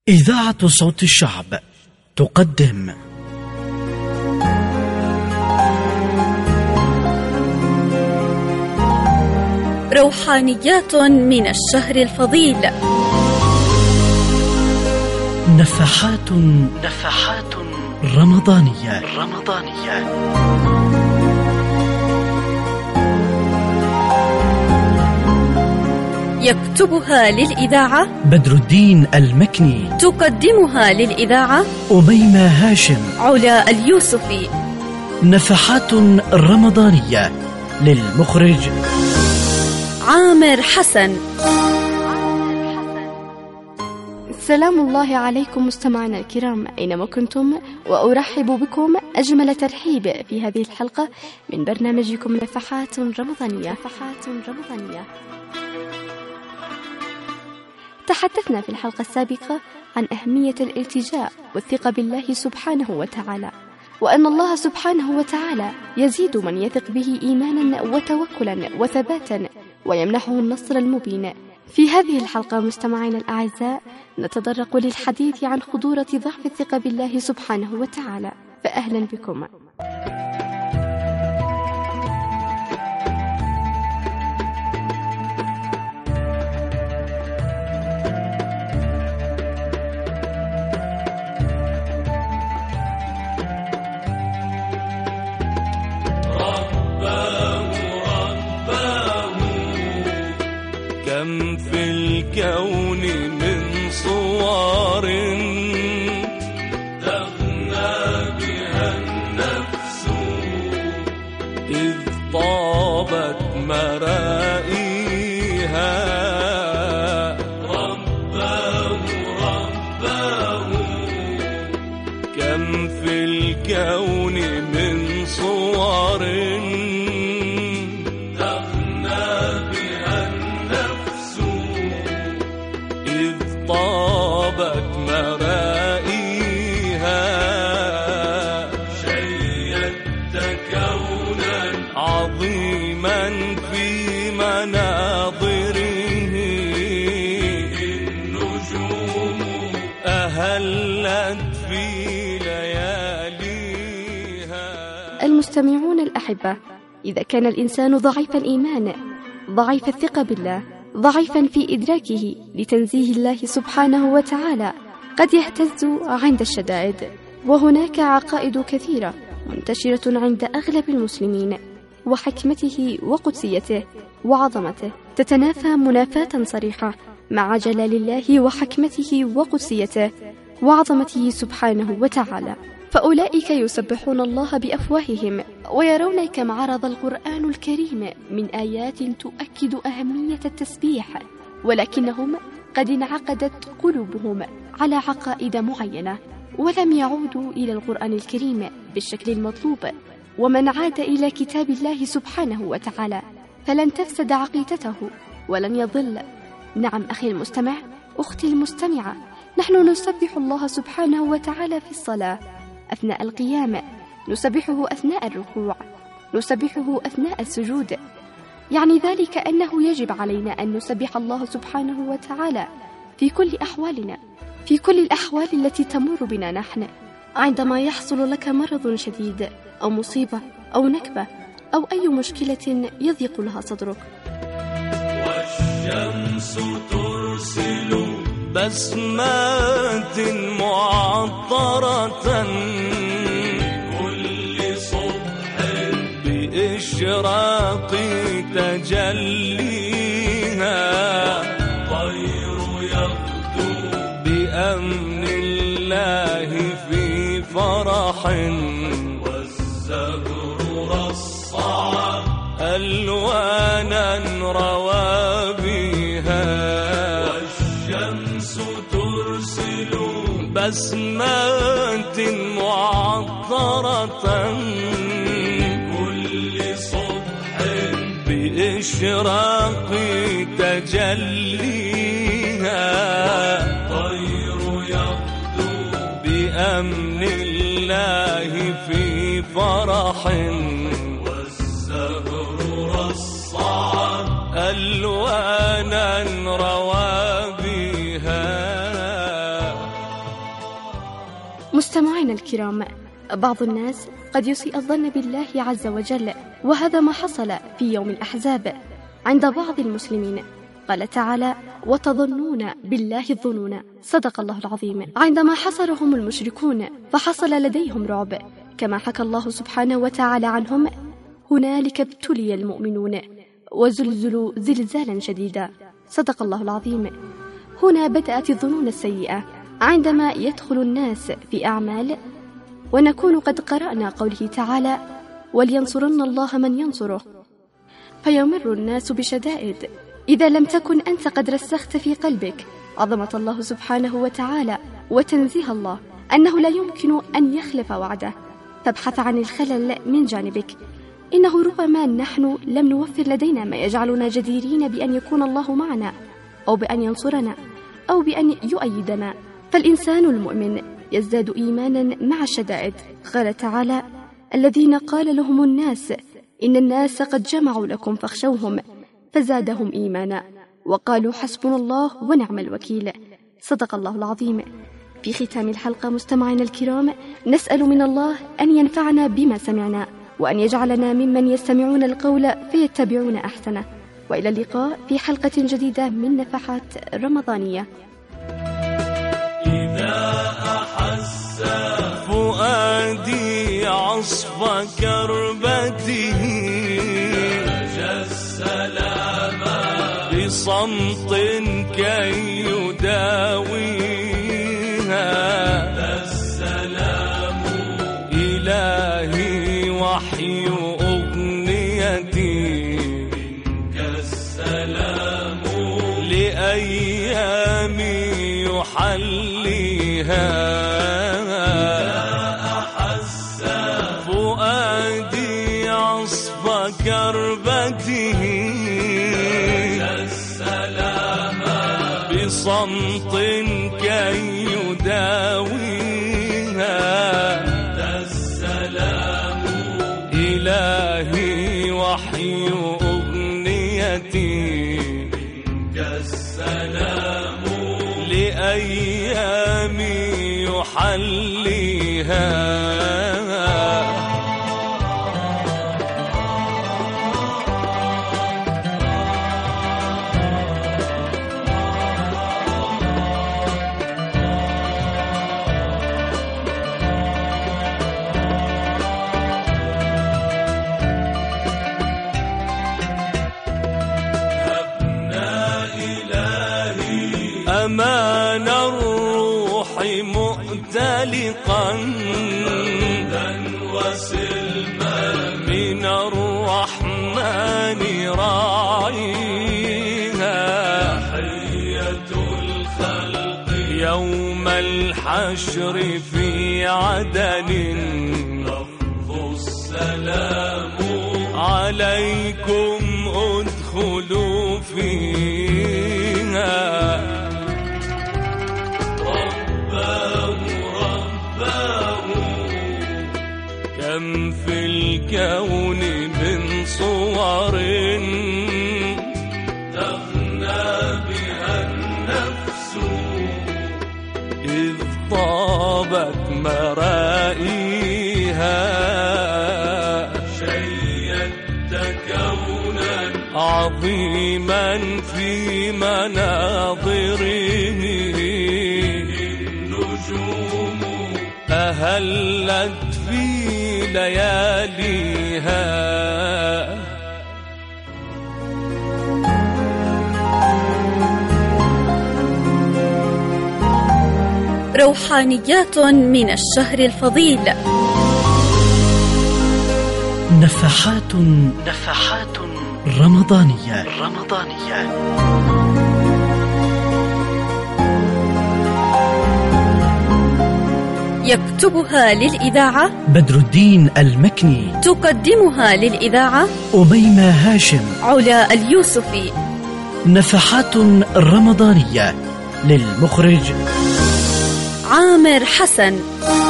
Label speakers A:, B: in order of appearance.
A: إذاعة صوت الشعب تقدم
B: روحانيات من الشهر الفضيل،
A: نفحات رمضانية.
B: يكتبها للإذاعة
A: بدر الدين المكني،
B: تقدمها للإذاعة
A: أميمة هاشم،
B: علا اليوسفي.
A: نفحات رمضانية للمخرج
B: عامر حسن.
C: سلام الله عليكم مستمعينا الكرام أينما كنتم، وأرحب بكم أجمل ترحيب في هذه الحلقة من برنامجكم نفحات رمضانية. تحدثنا في الحلقة السابقة عن أهمية الالتجاء والثقة بالله سبحانه وتعالى، وأن الله سبحانه وتعالى يزيد من يثق به إيمانا وتوكلا وثباتا ويمنحه النصر المبين. في هذه الحلقة مستمعينا الأعزاء نتطرق للحديث عن خطورة ضعف الثقة بالله سبحانه وتعالى، فأهلا بكم.
D: كم في الكون من صور تغنى بها النفس إذ طابت مرائيها. رباه كم في الكون من صور طابت مرائيها. شيدت كونا عظيما في مناظره، النجوم أهلت في لياليها.
C: المستمعون الأحبة، إذا كان الإنسان ضعيف الإيمان، ضعيف الثقة بالله، ضعيفا في إدراكه لتنزيه الله سبحانه وتعالى، قد يهتز عند الشدائد. وهناك عقائد كثيرة منتشرة عند أغلب المسلمين، وحكمته وقدسيته وعظمته تتنافى منافاة صريحة مع جلال الله وحكمته وقدسيته وعظمته سبحانه وتعالى. فأولئك يسبحون الله بأفواههم ويرون كم عرض القرآن الكريم من آيات تؤكد أهمية التسبيح، ولكنهم قد انعقدت قلوبهم على عقائد معينة ولم يعودوا إلى القرآن الكريم بالشكل المطلوب. ومن عاد إلى كتاب الله سبحانه وتعالى فلن تفسد عقيدته ولن يضل. نعم أخي المستمع، أختي المستمعة، نحن نسبح الله سبحانه وتعالى في الصلاة أثناء القيام، نسبحه أثناء الركوع، نسبحه أثناء السجود. يعني ذلك أنه يجب علينا أن نسبح الله سبحانه وتعالى في كل أحوالنا، في كل الأحوال التي تمر بنا نحن. عندما يحصل لك مرض شديد أو مصيبة أو نكبة أو أي مشكلة يضيق لها صدرك،
D: والشمس ترسل بسمات معطرة كل صبح بإشراق تجليها. الطير يغدو بأمن الله في فرح، والزهر رصع ألوانا روابيها. والشمس ترسل بسمات معطرة كل صبح بإشراق تجليها. الطير يغدو بأمن الله في فرح، والزهر رصع ألوانا روابيها.
C: مستمعينا الكرام، بعض الناس قد يسيء الظن بالله عز وجل، وهذا ما حصل في يوم الأحزاب عند بعض المسلمين. قال تعالى: وتظنون بالله الظنون. صدق الله العظيم. عندما حصرهم المشركون فحصل لديهم رعب، كما حكى الله سبحانه وتعالى عنهم: هنالك ابتلي المؤمنون وزلزلوا زلزالا شديدا. صدق الله العظيم. هنا بدأت الظنون السيئة عندما يدخل الناس في أعمال، ونكون قد قرأنا قوله تعالى: ولينصرن الله من ينصره. فيمر الناس بشدائد إذا لم تكن أنت قد رسخت في قلبك عظمة الله سبحانه وتعالى وتنزيه الله أنه لا يمكن أن يخلف وعده، فابحث عن الخلل من جانبك. إنه ربما نحن لم نوفر لدينا ما يجعلنا جديرين بأن يكون الله معنا، أو بأن ينصرنا، أو بأن يؤيدنا. فالإنسان المؤمن يزداد إيمانا مع الشدائد. قال تعالى: الذين قال لهم الناس إن الناس قد جمعوا لكم فاخشوهم فزادهم إيمانا وقالوا حسبنا الله ونعم الوكيل. صدق الله العظيم. في ختام الحلقة مستمعينا الكرام، نسأل من الله أن ينفعنا بما سمعنا، وأن يجعلنا ممن يستمعون القول فيتبعون أحسنه. وإلى اللقاء في حلقة جديدة من نفحات رمضانية.
D: إذا أحس فؤادي عصف كربته رجا السلام بصمت كي يداويها. السلام إلهي وحي أغنيتي، منك السلام لأيامي يحليها. أحس فؤادي عصف كربته السلام بصمت كي يداويها. السلام إلهي وحي أغنيتي، منك السلام لأيامي يحليها. أمان الروح مؤتلقا وسلما من الرحمن راعيها. تحية الخلق يوم الحشر في عدن، لفظ السلام عليكم ادخلوا فيها. كم في الكون من صور تغنى بها النفس إذ طابت مرائيها. شيدت كونا عظيما في مناظره، النجوم أهلت في لياليها.
B: روحانيات من الشهر الفضيل.
A: نفحات رمضانية.
B: يكتبها للإذاعة
A: بدر الدين المكني.
B: تقدمها للإذاعة
A: أميمة هاشم.
B: علا اليوسفي.
A: نفحات رمضانية للمخرج
B: عامر حسن.